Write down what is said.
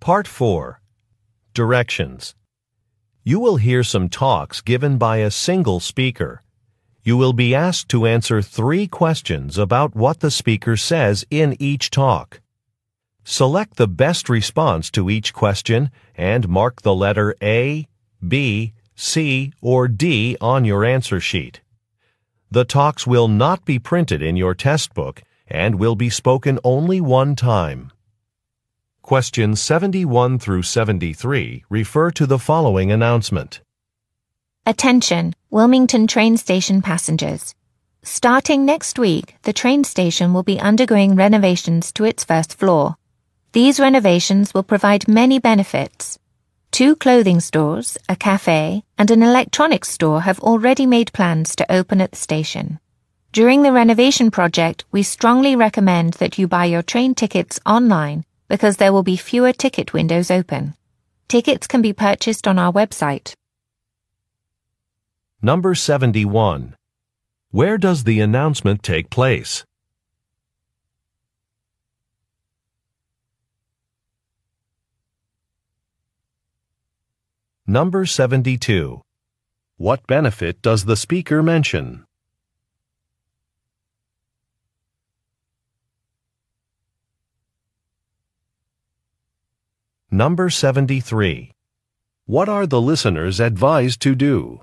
Part 4. Directions. You will hear some talks given by a single speaker. You will be asked to answer 3 questions about what the speaker says in each talk. Select the best response to each question and mark the letter A, B, C, or D on your answer sheet. The talks will not be printed in your test book and will be spoken only one time. Questions 71 through 73 refer to the following announcement. Attention, Wilmington train station passengers. Starting next week, the train station will be undergoing renovations to its first floor. These renovations will provide many benefits. 2 clothing stores, a cafe, and an electronics store have already made plans to open at the station. During the renovation project, we strongly recommend that you buy your train tickets online because there will be fewer ticket windows open. Tickets can be purchased on our website. Number 71. Where does the announcement take place? Number 72. What benefit does the speaker mention? Number 73. What are the listeners advised to do?